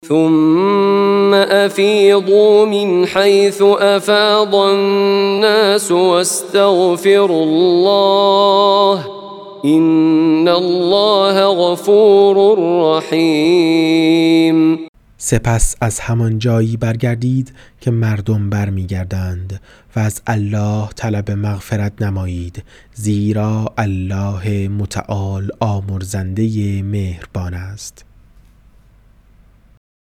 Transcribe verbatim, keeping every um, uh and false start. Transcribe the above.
ثم افیضوا من حیث افاض الناس واستغفروا الله این الله غفور رحیم. سپس از همان جایی برگردید که مردم برمیگردند و از الله طلب مغفرت نمایید، زیرا الله متعال آمرزنده مهربان است.